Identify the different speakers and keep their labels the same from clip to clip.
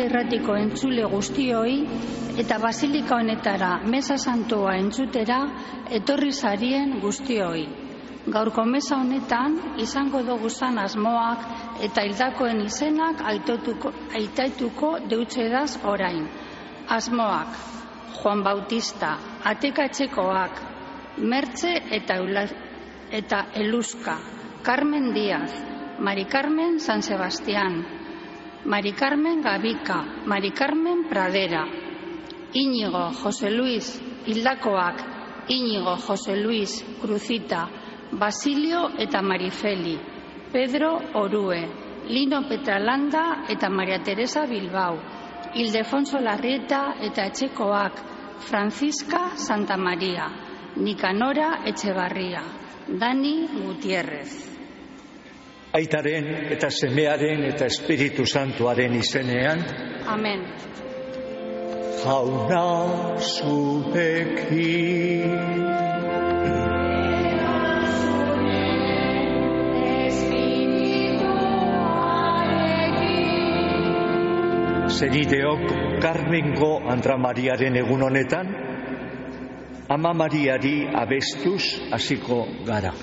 Speaker 1: Maria Irratiko entzule guztioi eta basilika honetara meza santua entzutera etorri zarien guztioi. Gaurko meza honetan izango doguzan asmoak eta hildakoen izenak aitaituko deutsedaz orain. Asmoak: Juan Bautista, Atekatxekoak, Mertxe eta Eluska, Carmen Díaz, Mari Carmen San Sebastián, Mari Carmen Gabika, Mari Carmen Pradera, Íñigo José Luis, hildakoak, Íñigo José Luis Cruzita, Basilio eta Marifeli, Pedro Orue, Lino Petralanda eta Maria Teresa Bilbao, Ildefonso Larrieta eta etxekoak, Francisca Santa María, Nicanora Etxebarria, Dani Gutiérrez.
Speaker 2: Aitaren eta semearen eta Espiritu Santuaren izenean.
Speaker 1: Amen.
Speaker 2: Jauna zuekin. Zenideok Carmengo Andra Mariaren egun honetan, Ama Mariari abestuz hasiko gara.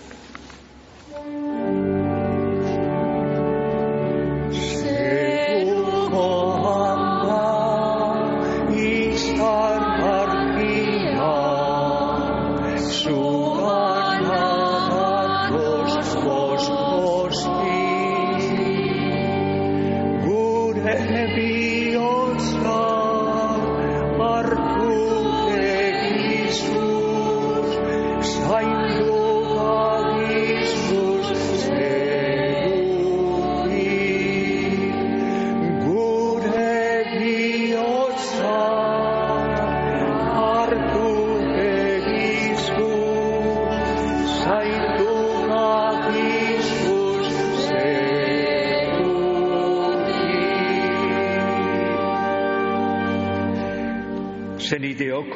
Speaker 2: Zenideok,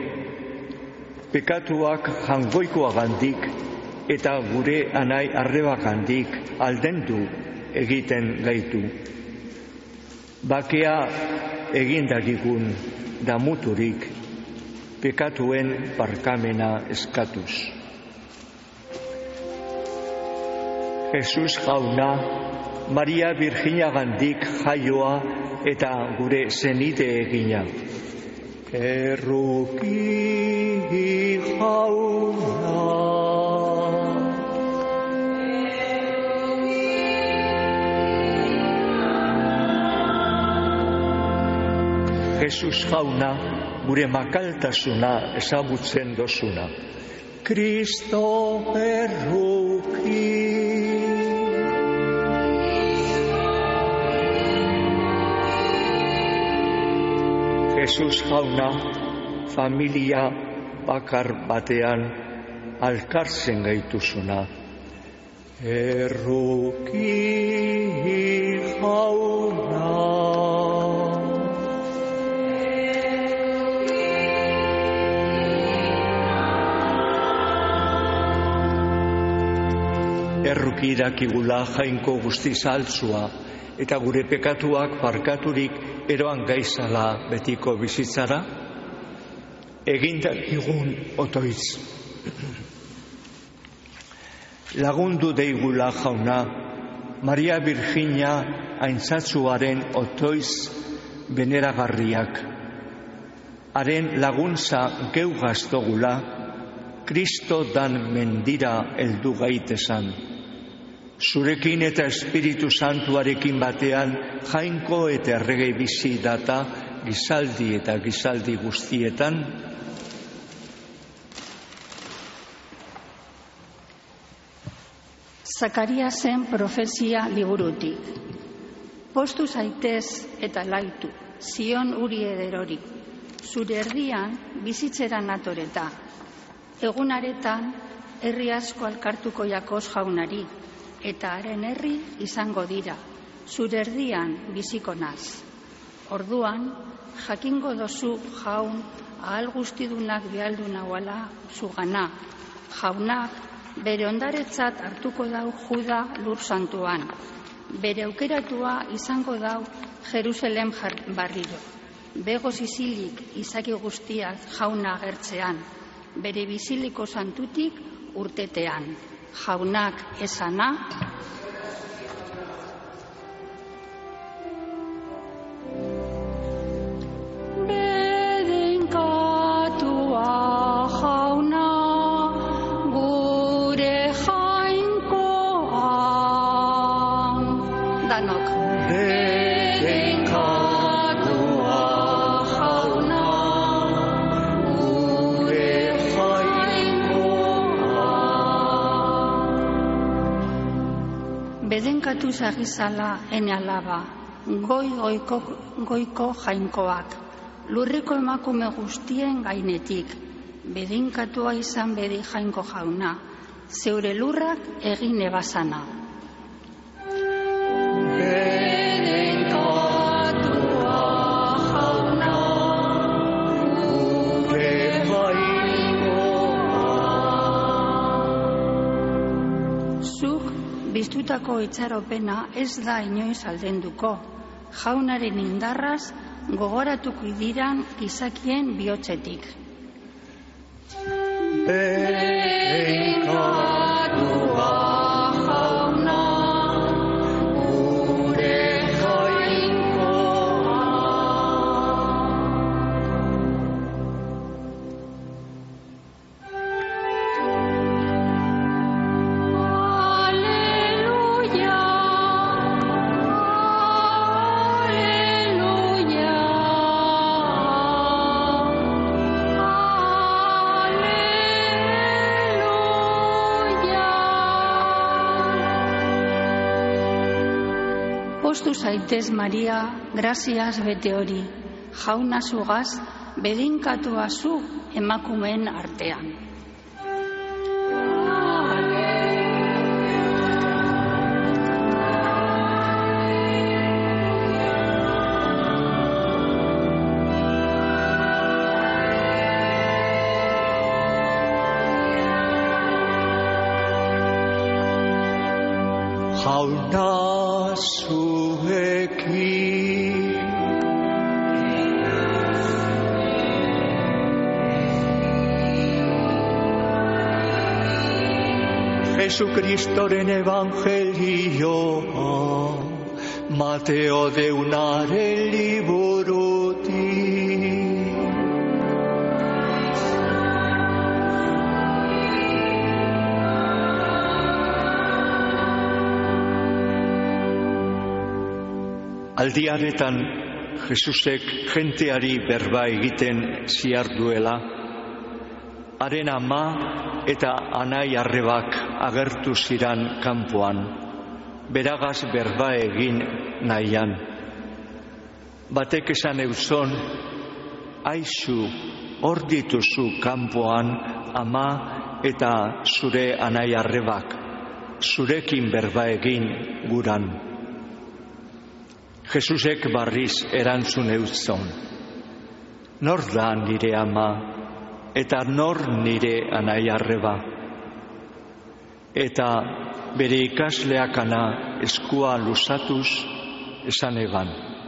Speaker 2: pekatuak jangoikoagandik eta gure anai arrebagandik aldendu egiten gaitu. Bakea egindagigun damuturik, pekatuen barkamena eskatuz. Jesus jauna, Maria Virginiagandik jaioa eta gure zenide egina. Erruki jauna. Jesus jauna, gure makaltasuna ezagutzen dozuna. Kristo erruki. Jesus jauna, familia bakar batean alkartzen gaituzuna. Erruki jauna. Erruki dakigula jainko guztiz altzua eta gure pekatuak barkaturik eroan gaizala betiko bizitzara, egindakigun otoiz. Lagundu deigula jauna, Maria Virginia aintzatzuaren otoiz beneragarriak. Haren laguntza geu gaztogula, Kristo dan mendira heldu gaitesan. Zurekin eta Espiritu Santuarekin batean jainko eta errege bizi data gizaldi eta gizaldi guztietan.
Speaker 1: Zakariasen profezia liburutik. Postu zaitez eta laitu, Zion uri ederori. Zure herrian bizitzera natoreta. Egunaretan herri asko alkartuko jakoz jaunari. Eta haren herri izango dira, zure erdian biziko naz. Orduan, jakingo dozu jaun, ahal guztidunak bialdu nahuala zugana. Jaunak bere ondaretzat hartuko dau Juda lur santuan. bere aukeratua izango dau Jerusalem barriro. Begoz izilik izaki guztiak jauna agertzean, bere biziliko santutik urtetean. Jaunak esana, bedenkatu zagizala ene alaba, goiko jainkoak, lurriko emakume guztien gainetik, bedenkatua izan bedi jainko jauna, zeure lurrak egin ebasana. Biztutako itxaropena ez da inoiz aldenduko, jaunaren indarraz gogoratuko diran gizakien bihotzetik. Bedenkatua jauna, gure jainkoa. Postu zaitez, Maria, graziaz bete hori, jauna zugaz, bedinkatua zu emakumeen artean.
Speaker 2: Jauna zuekin Jesukristoren evangelioa Mateo deunaren liburutik. Aldiaretan Jesusek jenteari berba egiten ziarduela, haren ama eta anai arrebak agertu ziran kanpoan, beragaz berba egin nahian. Batek esan euzon, aizu, hor dituzu kanpoan ama eta zure anai arrebak, zurekin berba egin guran. Jesusek barriz erantzun euzon, nor da nire ama eta nor nire anai arreba? Eta bere ikasleakana eskua luzatuz esan eban,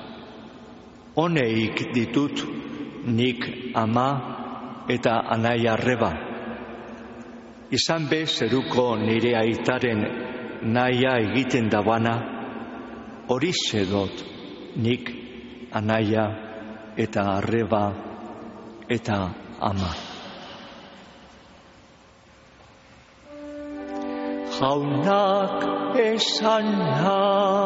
Speaker 2: honeik ditut nik ama eta anai arreba. Izan be zeruko nire aitaren nahia egiten dabana, hori zedot nik anaia eta arreba eta ama. Jaunak esana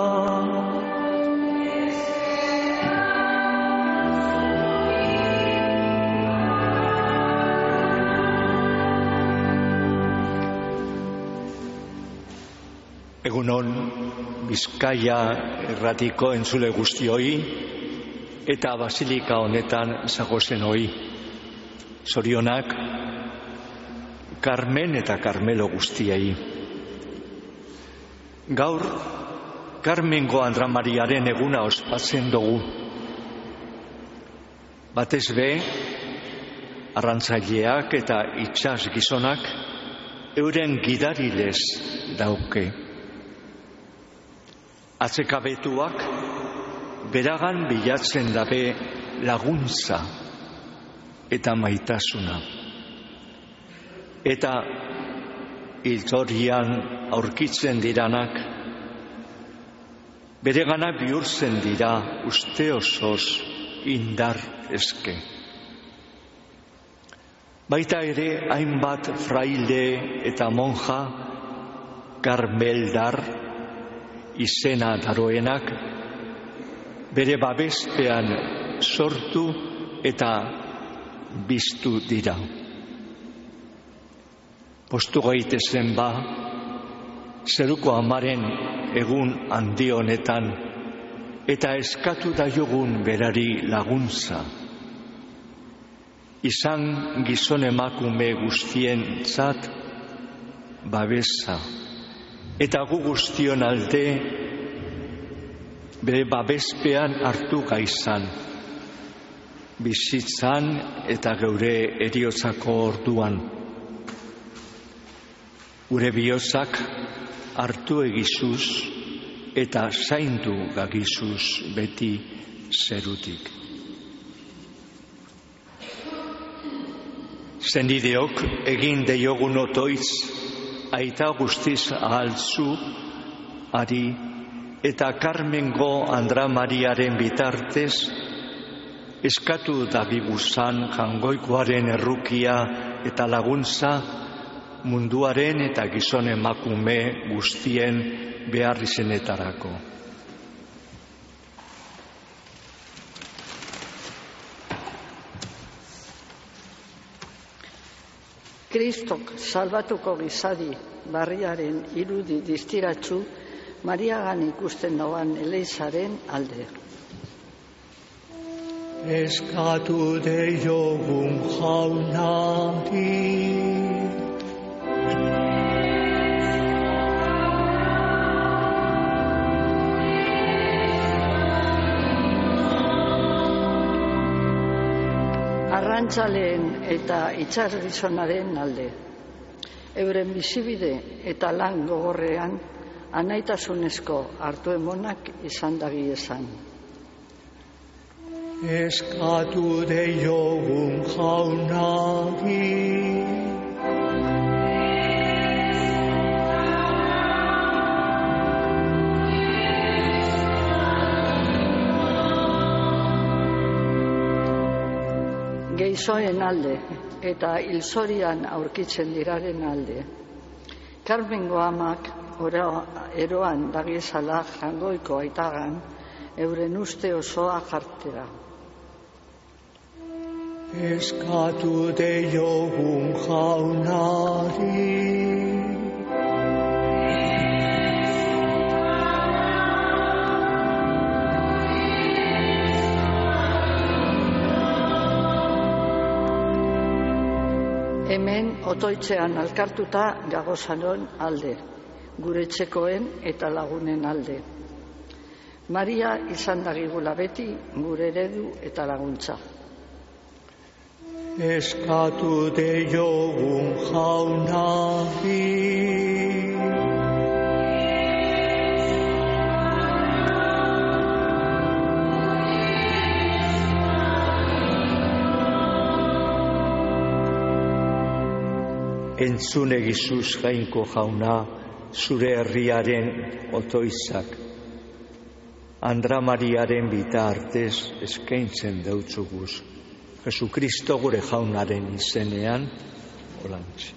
Speaker 2: Egunon, Bizkaia erratiko entzule guztioi eta basilika honetan zagozen hoi. Zorionak, Carmen eta Carmelo guztiei. Gaur, Carmengo Andramariaren eguna ospatzen dugu. Batez be, arrantzaileak eta itsas gizonak euren gidarilez dauke. Atzekabetuak beragan bilatzen dabe laguntza eta maitasuna. Eta hiltzorian aurkitzen diranak beregana bihurtzen dira uste osoz indar eske. Baita ere hainbat fraile eta monja karmeldar izena daroenak bere babespean sortu eta biztu dira. Postu gaitezen ba, zeruko amaren egun handi honetan eta eskatu daiogun berari laguntza. Izan gizon emakume guztientzat babesa eta gu guztion alde bere babespean hartu gaizan, bizitzan eta geure heriotzako orduan. Gure bihotzak hartu egizuz eta zaindu gagizuz beti zerutik. Zenideok egin deiogun otoitz aita guztiz ahaltzu ari eta Karmengo Andra Mariaren bitartez eskatu dabiguzan jangoikoaren errukia eta laguntza munduaren eta gizon emakume guztien behar izenetarako.
Speaker 3: Kristok salbatuko gizadi barriaren irudi distiratsu Mariagan ikusten doan Elizaren alde.
Speaker 2: Eskatu deiogun jaunari,
Speaker 3: arrantzaleen eta itxasgizonaren alde. Euren bizibide eta lan gogorrean anaitasunezko hartu emonak izan dagi esan.
Speaker 2: Eskatu deiogun jaunari,
Speaker 3: Geizoen alde eta hilzorian aurkitzen diraren alde. Karmengo amak eroan dagiezala jangoiko aitagan euren uste osoa jartera.
Speaker 2: Eskatu deiogun jaunari,
Speaker 3: hemen otoitzean alkartuta gagozanon alde, gure etxekoen eta lagunen alde. Maria izan dagigula beti gure eredu eta laguntza.
Speaker 2: Eskatu deiogun jaunari, entzun egizuz jainko jauna zure herriaren otoitzak. Andra Mariaren bitartez eskaintzen deutzuguz. Jesukristo gure jaunaren izenean, olantxe.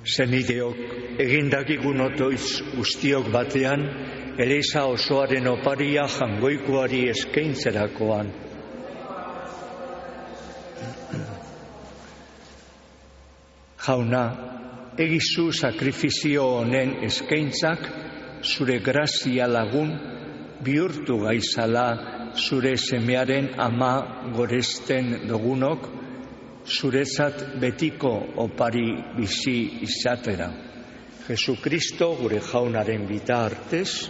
Speaker 2: Zenideok, egindakigun otoiz guztiok batean, Eliza osoaren oparia jangoikoari eskaintzerakoan. Jauna, egizu sakrifizio honen eskaintzak zure grazia lagun bihurtu gaizala zure semearen ama goresten dugunok, zuretzat betiko opari bizi izatera. Jesukristo gure jaunaren bitartez,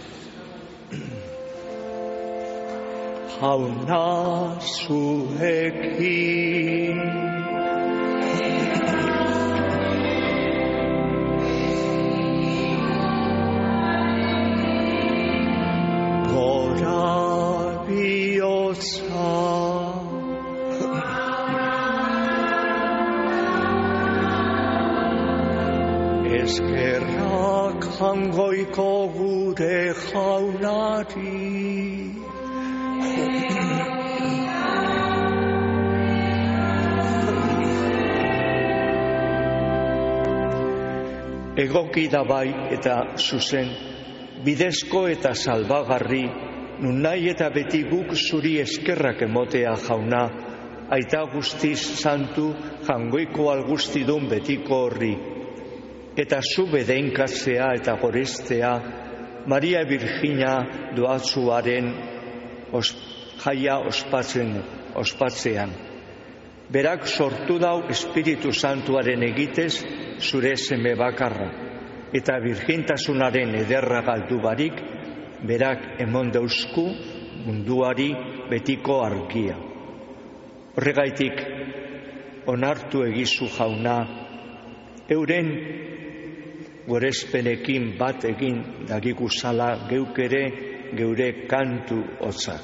Speaker 2: jauna zuekin. Gora bihotza. Eskerrak jangoiko gure jaunari. Egoki da bai eta zuzen, bidezko eta salbagarri, nun nahi eta beti guk zuri eskerrak emotea jauna, aita guztiz santu jangoiko algustidun betiko horri. Eta zu bedeinkatzea eta gorestea Maria Virgina doatzuaren jaia ospatzean. Berak sortu dau Espiritu Santuaren egitez zure seme bakarra, eta virgintasunaren ederra galdu barik, berak emon dauzku munduari betiko argia. Horregaitik, onartu egizu jauna, euren gorespenekin bat egin dagiguzala geuk ere geure kantu hotzak.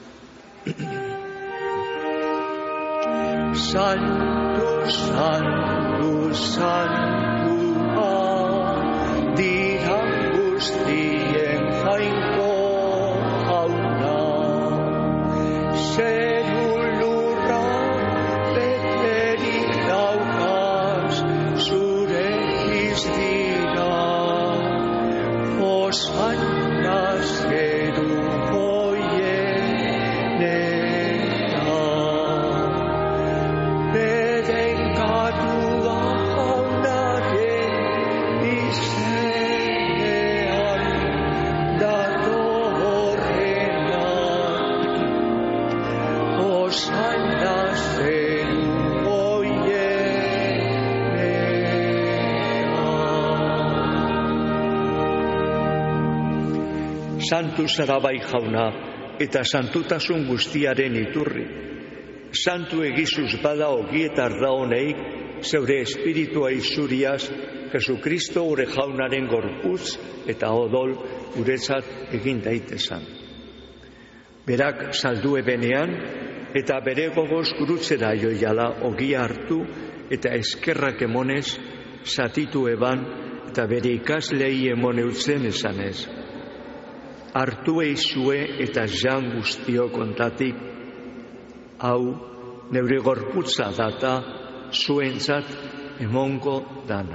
Speaker 2: Santu, santu, santua, dira guztien jainko jauna, zeru lurra beterik daukaz zure izdira. Hosanna zeru goienera, bedenkatua jaunaren izenean datorrena. Hosanna zeru santu zara bai jauna, eta santutasun guztiaren iturri. Santu egizuz bada ogietar da honeik, zeure espiritua izuriaz, Jesukristo gure jaunaren gorputz eta odol guretzat egin daitezan. Berak saldu ebenean, eta bere gogoz gurutzera joiala ogia hartu, eta eskerrak emonez, zatitu eban, eta bere ikaslei emoneutzen esanez. Hartu eizue eta jan guztio kontatik, hau neure gorputza data zuentzat emongo dana.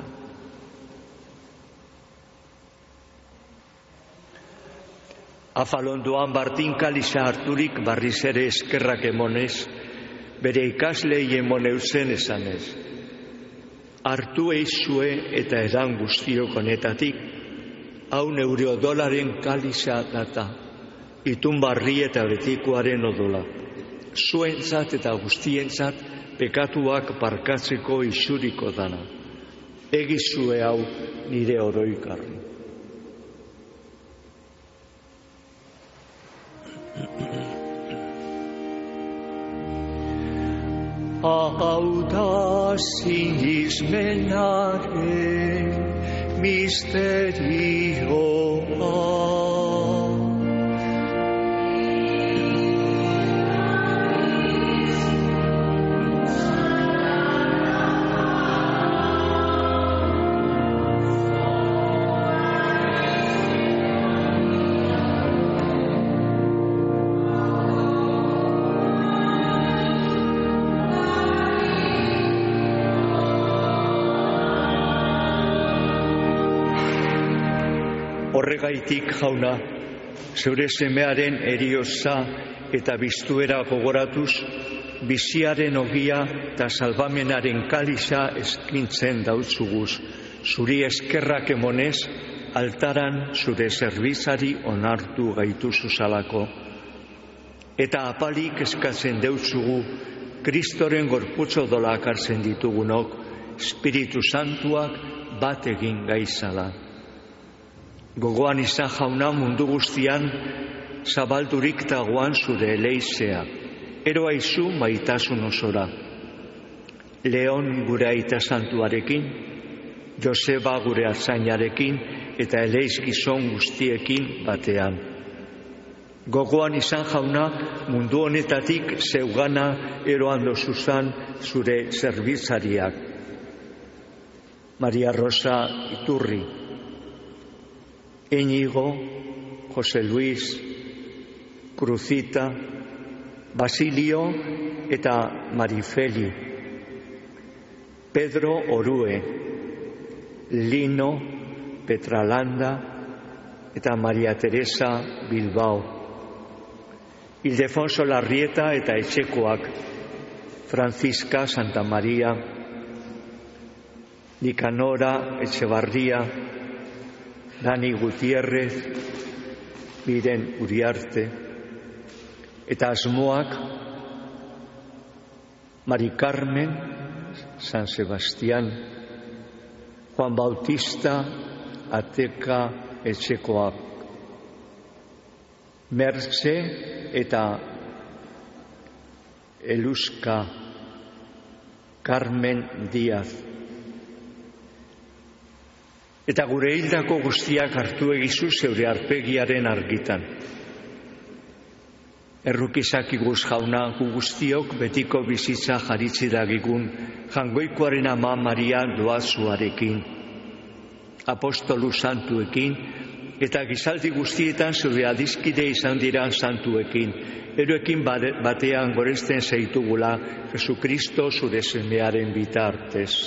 Speaker 2: Afalondoan Martin Kaliza harturik barriz ere eskerrak emonez, bere ikaslei emoneuzen esanez. Hartu eizue eta edan guztio konetatik, hau neure odolaren kaliza data, itun barri eta betikoaren odola. Zuentzat eta guztientzat pekatuak barkatzeko isuriko dana. Egizue hau nire oroikarri. Hau da sinismenaren misterioa. Horregaitik, Jauna, zeure semearen heriotza eta biztuera gogoratuz, biziaren ogia eta salbamenaren kaliza eskintzen dautzuguz, zuri eskerrak emonez, altaran zure zerbitzari onartu gaituzu zalako. Eta apalik eskatzen deutzugu, Kristoren gorputzo dolak hartzen ditugunok, Espiritu Santuak bat egin gaizala. Gogoan izan, Jauna, mundu guztian, zabaldurik dagoan zure eleizea, eroa izu maitasun osora. Leon gure aita santuarekin, Joseba gure atzainarekin eta eleiz gizon guztiekin batean. Gogoan izan, Jauna, mundu honetatik zeugana eroan dozuzan zure zerbitzariak. Maria Rosa Iturri, Íñigo, José Luis, Cruzita, Basilio eta Marifeli, Pedro Orue, Lino, Petralanda eta Maria Teresa Bilbao, Ildefonso Larrieta eta etxekoak, Francisca Santa Maria, Nicanora Etxebarria, Dani Gutiérrez, Miren Uriarte, eta asmoak Mari Carmen San Sebastián, Juan Bautista Ateka etxekoak, Mertxe eta Eluska Carmen Díaz. Eta gure hildako guztiak hartu egizu zeure arpegiaren argitan. Errukizak iguz, Jauna, gu guztiok betiko bizitza jaritzi dagigun, Jangoikoaren ama Maria doazuarekin, apostolu santuekin, eta gizaldi guztietan zure adiskide izan diran santuekin, eroekin batean goresten zeitugula Jesukristo zure semearen bitartez.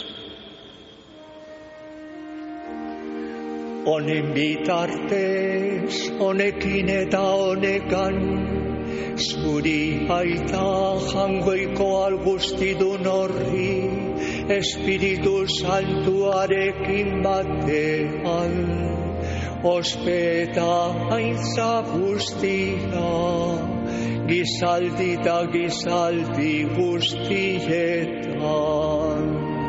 Speaker 2: Honen bitartez, honekin eta honekan, zuri aita Jangoiko algustidun horri, Espiritu Santuarekin batean, ospeta aintza guztia, gizaldi eta gizaldi guztietan.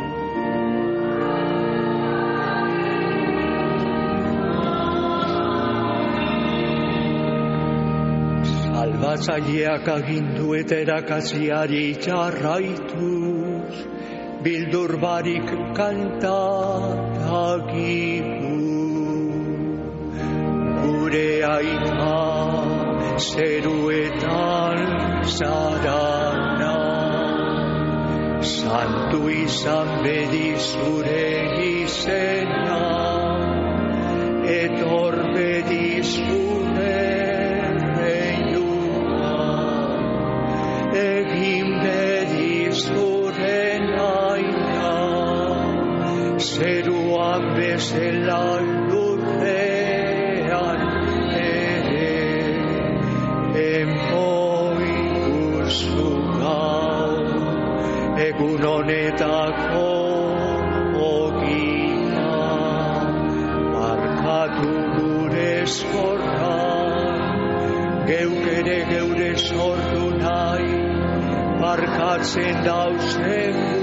Speaker 2: Salbatzaileak agindu eta erakatziari jarraituz, bildur barik kanta dagigu. Gure aita zeruetan zarana, santu izan bedi zure izena, etor bedi zure reiuna, egin bedi zure naina, zeruan bezala lurrean ere, emoikuzu gaur, egun honetako ogia, markatu gure zorran, geuk ere geure sortu nahi, markatzen dauzegu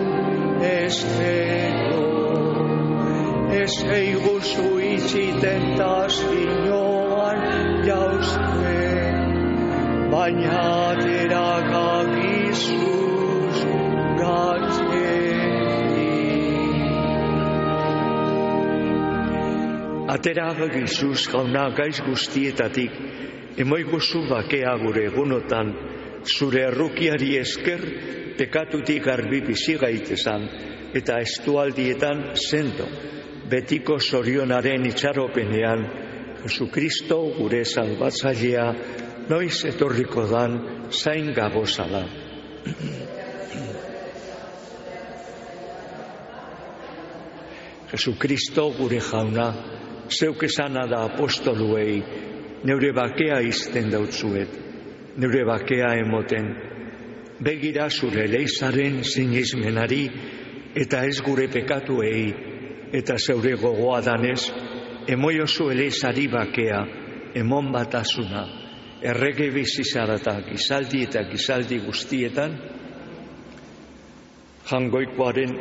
Speaker 2: estero, ez eiguzu itxi tentazioan jauzten, baina aterakakizuz gatzetik. Aterakakizuz, Jauna, gaiz guztietatik, emoiguzu bakea gure egunotan, zure errukiari esker pekatutik garbi bizi gaitezan, eta estualdietan sendo, betiko zorionaren itxaropenean, Jesukristo gure salbatzailea, noiz etorriko dan zain gagozala. Jesukristo gure Jauna, zeuk esana da apostoluei, neure bakea izten dautzuet, neure bakea emoten, begira zure leizaren sinismenari, eta ez gure pekatuei, eta zeure gogoa danez, emoiozu eleizari bakea, emon batasuna, errege bizizarata gizaldi eta gizaldi guztietan, jangoikoaren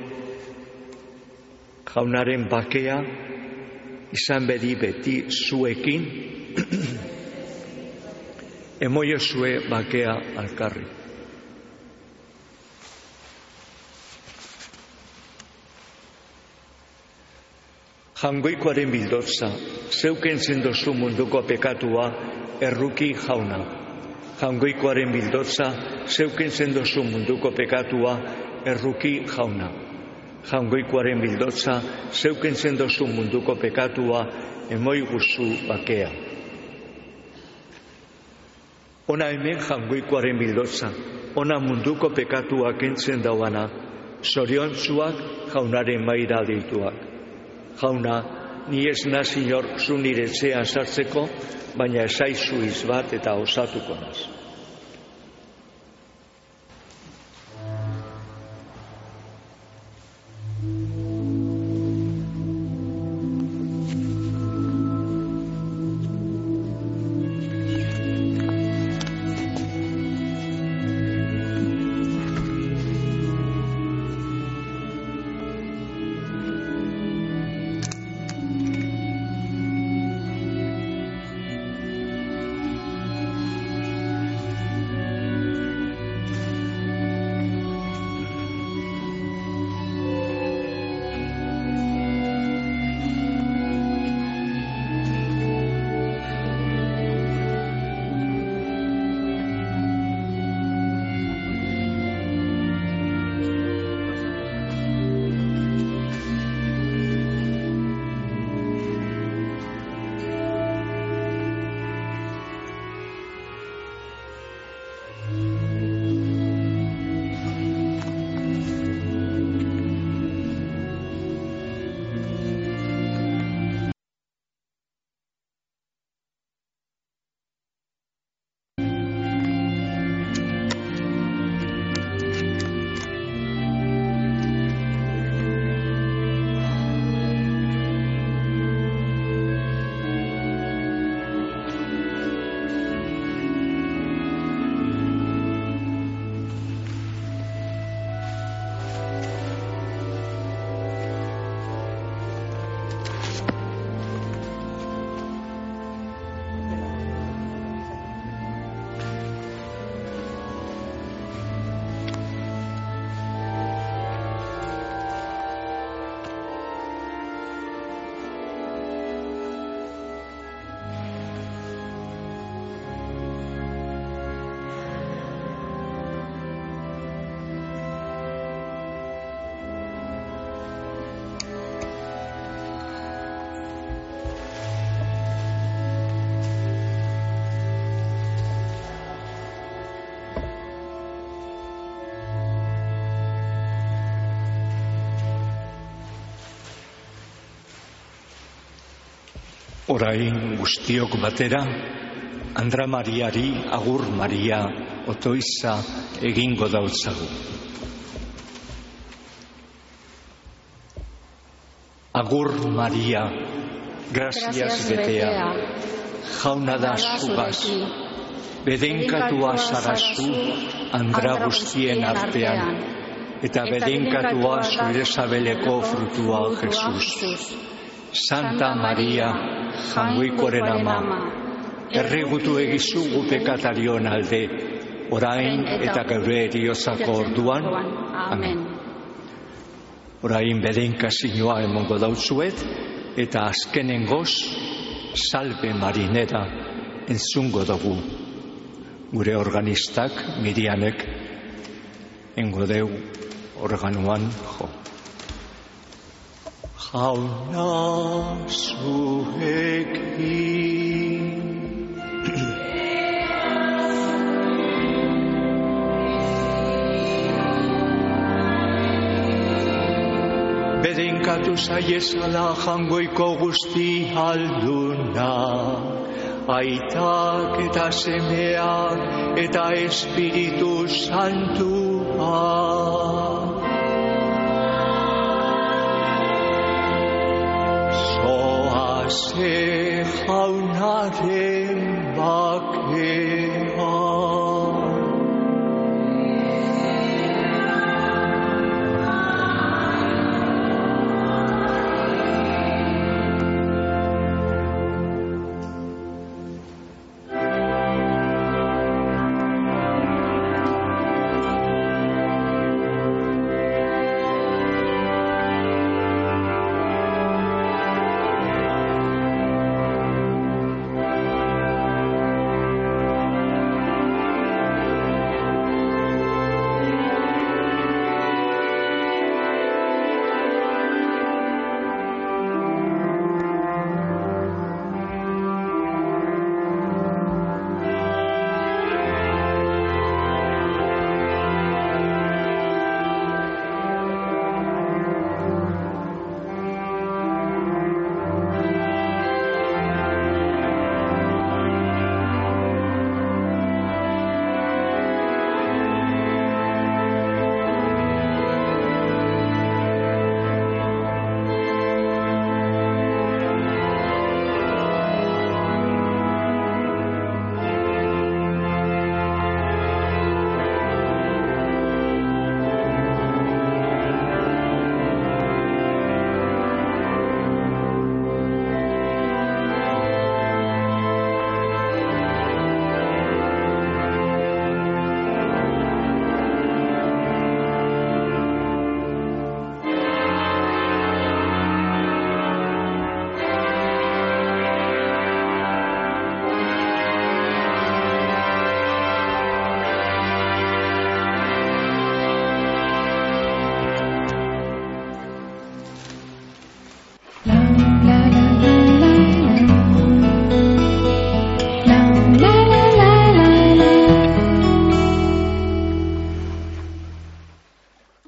Speaker 2: jaunaren bakea, izan bedi beti zuekin, emoiozue bakea alkarri. Jangoikoaren bildotza, zeuken zendozu munduko pekatua, erruki jauna. Jangoikoaren bildotza, zeuken zendozu munduko pekatua, erruki jauna. Jangoikoaren bildotza, zeuken zendozu munduko pekatua, emoi guzu bakea. Ona hemen jangoikoaren bildotza, ona munduko pekatua kentzen dauana, zoriontzuak jaunaren maira deituak. Jauna, ni ez naz inor zu nire etxean sartzeko, baina esaizu izbat eta osatuko naz. Orain guztiok batera, Andra Mariari agur Maria otoiza egingo dautzagu. Agur Maria, gracias betea, jauna da zugaz, bedenkatua zarazu Andra guztien artean, eta bedenkatua zure sabeleko frutua Jesus. Santa Maria, jangoikoaren ama, erregutu egizu gu pekatarion alde, orain eta geure eriozako orduan. Amen. Orain bedenkazioa emongo dautzuet, eta azkenengoz, salve marinera entzungo dugu. Gure organistak, Mirianek, engodeu organuan jo. Jauna zuekin Bedinkatu zaiezala jangoiko guzti alduna, aitak eta semeak eta Espiritu Santua. Zoaze jaunaren bake.